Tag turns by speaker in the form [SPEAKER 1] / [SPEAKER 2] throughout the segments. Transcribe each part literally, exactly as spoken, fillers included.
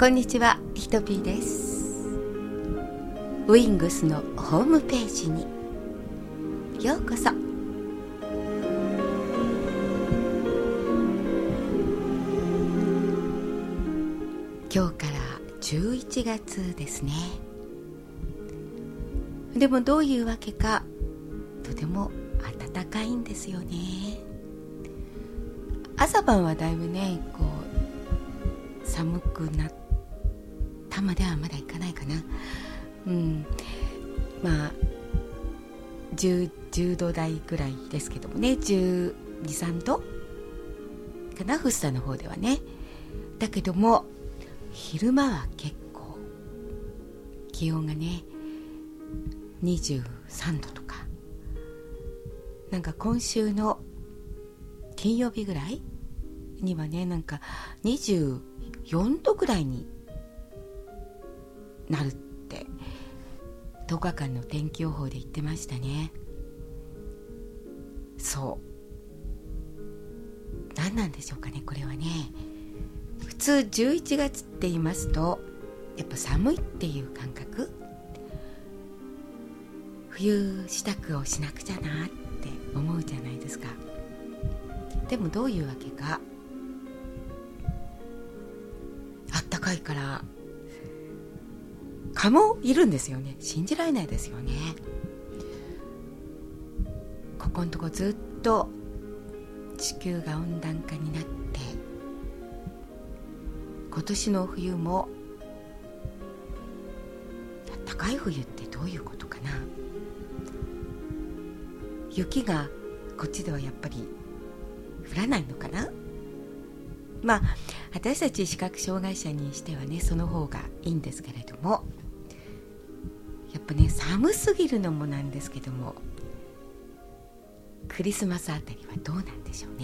[SPEAKER 1] こんにちは、ひとぴーです。ウィングスのホームページにようこそ。今日からじゅういちがつですね。でもどういうわけかとても暖かいんですよね。朝晩はだいぶねこう寒くなったまではまだいかないかな。うんまあ 10, じゅうど台ぐらいですけどもね、じゅうに、さんどかな、福生の方ではね。だけども昼間は結構気温がねにじゅうさんどとか、なんか今週の金曜日ぐらいにはね、なんかにじゅうよんどぐらいになるってとおかかんの天気予報で言ってましたね。そう何なんでしょうかね、これはね。普通じゅういちがつって言いますとやっぱ寒いっていう感覚、冬支度をしなくちゃなって思うじゃないですか。でもどういうわけか、あったかいから蚊もいるんですよね。信じられないですよね。ここのとこずっと地球が温暖化になって、今年の冬もあったかい冬ってどういうことかな。雪がこっちではやっぱり降らないのかな。まあ私たち視覚障害者にしてはねその方がいいんですけれども、やっぱね寒すぎるのもなんですけども、クリスマスあたりはどうなんでしょうね。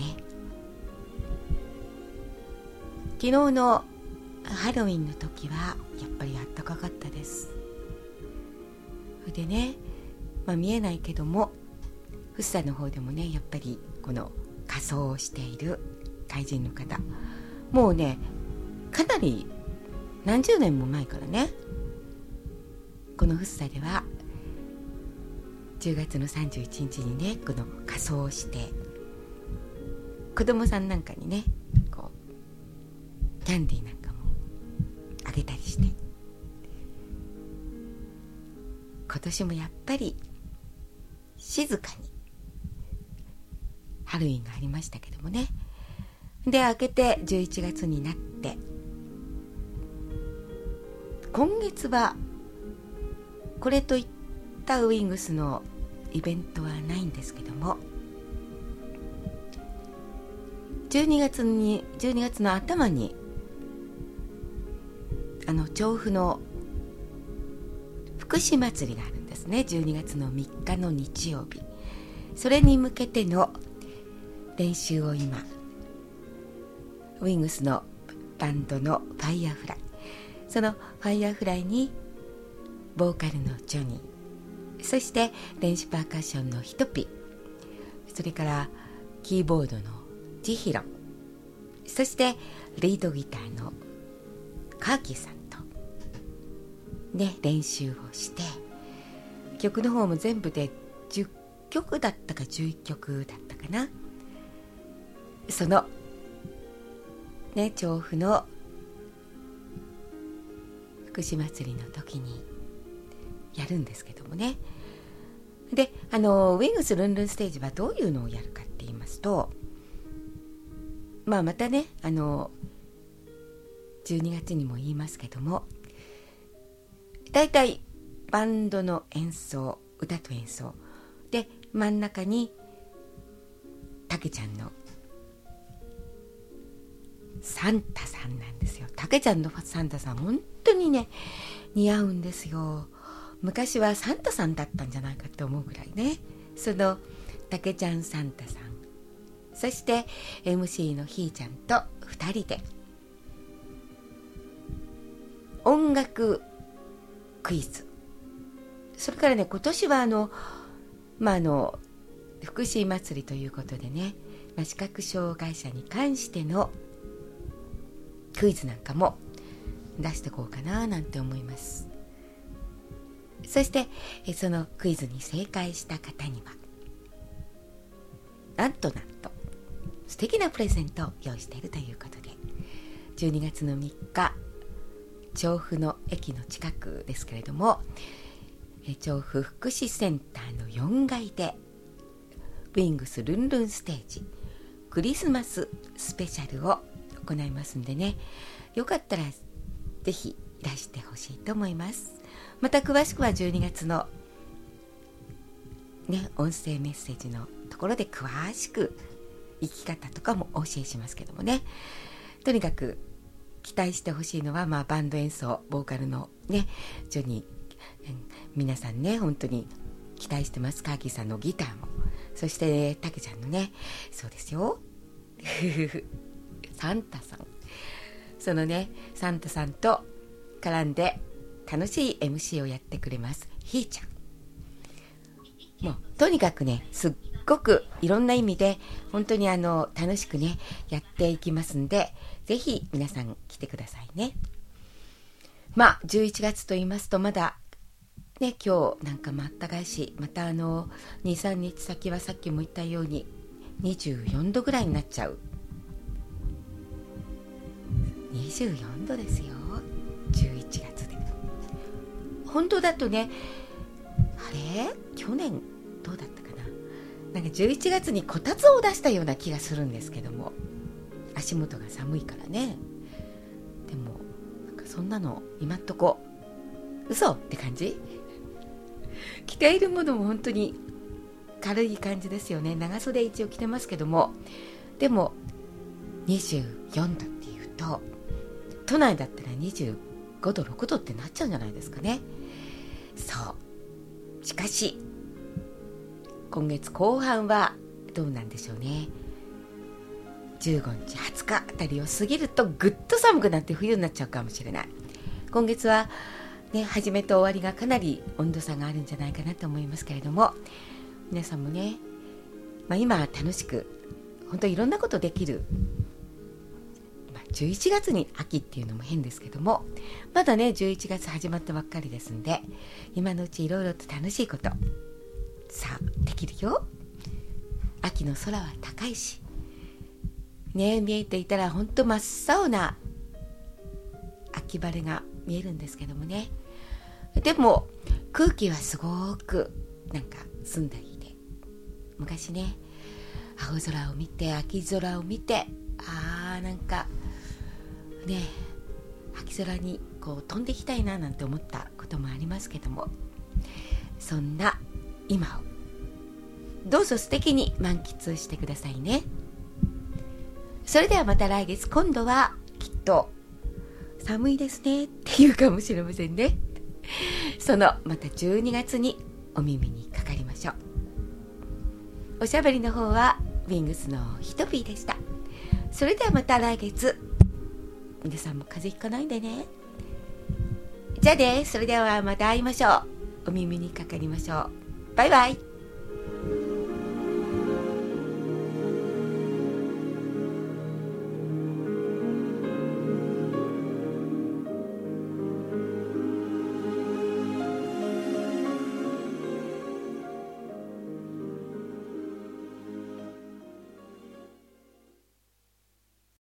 [SPEAKER 1] 昨日のハロウィンの時はやっぱり暖かかったです。でね、まあ、見えないけども福生の方でもねやっぱりこの仮装をしている怪人の方、もうねかなり何十年も前からね、この福生ではじゅうがつのさんじゅういちにちにねこの仮装をして子供さんなんかにねこうキャンディーなんかもあげたりして、今年もやっぱり静かにハロウィンがありましたけどもね。で明けてじゅういちがつになって、今月はこれといったウィングスのイベントはないんですけども、じゅうにがつにじゅうにがつの頭にあの調布の福祉祭りがあるんですね。じゅうにがつのみっかの日曜日、それに向けての練習を今ウィングスのバンドのファイヤーフライ、そのファイヤーフライにボーカルのジョニー、そして電子パーカッションのヒトピ、それからキーボードのジヒロン、そしてリードギターのカーキーさんとね練習をして、曲の方も全部でじゅっきょくだったかじゅういっきょくだったかな。そのね調布の福祉祭りの時にやるんですけどもね。であのウィングスルンルンステージはどういうのをやるかって言いますと、まあまたねあのじゅうにがつにも言いますけども、だいたいバンドの演奏、歌と演奏で真ん中にたけちゃんのサンタさんなんですよ。たけちゃんのサンタさん本当にね似合うんですよ。昔はサンタさんだったんじゃないかって思うぐらいね。そのたけちゃんサンタさん、そして エムシー のひーちゃんとふたりで音楽クイズ、それからね今年はあのまああの福祉祭りということでね、まあ、視覚障害者に関してのクイズなんかも出していこうかななんて思います。そしてそのクイズに正解した方にはなんとなんと素敵なプレゼントを用意しているということで、じゅうにがつのみっか、調布の駅の近くですけれども、調布福祉センターのよんがいでウィングスルンルンステージクリスマススペシャルを行いますんでね、よかったらぜひいらしてほしいと思います。また詳しくはじゅうにがつのね、音声メッセージのところで詳しく生き方とかもお教えしますけどもね、とにかく期待してほしいのは、まあ、バンド演奏、ボーカルのねジョニー、うん、皆さんね本当に期待してます。カーキーさんのギターも、そしてタケちゃんのね、そうですよサンタさん、そのねサンタさんと絡んで楽しい エムシー をやってくれますひーちゃん。もうとにかくねすっごくいろんな意味で本当にあの楽しくねやっていきますんで、ぜひ皆さん来てくださいね。まあじゅういちがつと言いますとまだね、今日なんかもあったかいし、またあの にさんにち先はさっきも言ったようににじゅうよんどぐらいになっちゃう。にじゅうよんどですよ、じゅういちがつで。本当だとね、あれ去年どうだったかな、なんかじゅういちがつにこたつを出したような気がするんですけども、足元が寒いからね。でもなんかそんなの今んとこ嘘って感じ。着ているものも本当に軽い感じですよね。長袖一応着てますけども、でもにじゅうよんどっていうと都内だったらにじゅうごどろくどってなっちゃうんじゃないですかね。そう。しかし今月後半はどうなんでしょうね。じゅうごにちはつかあたりを過ぎるとぐっと寒くなって冬になっちゃうかもしれない。今月はね、始めと終わりがかなり温度差があるんじゃないかなと思いますけれども、皆さんもね、まあ、今楽しく本当にいろんなことできる、まあ、じゅういちがつに秋っていうのも変ですけども、まだねじゅういちがつ始まったばっかりですんで、今のうちいろいろと楽しいことさあできるよ。秋の空は高いしね、見えていたら本当真っ青な秋晴れが見えるんですけどもね。でも空気はすごくなんか澄んだりで、昔ね青空を見て秋空を見て、あーなんかね秋空にこう飛んでいきたいななんて思ったこともありますけども、そんな今をどうぞ素敵に満喫してくださいね。それではまた来月、今度はきっと寒いですねっていうかもしれませんね。そのまたじゅうにがつにお耳にかかりましょう。おしゃべりの方はウィングスのひとぴーでした。それではまた来月、皆さんも風邪ひかないでね。じゃあね、それではまた会いましょう。お耳にかかりましょう。バイバイ。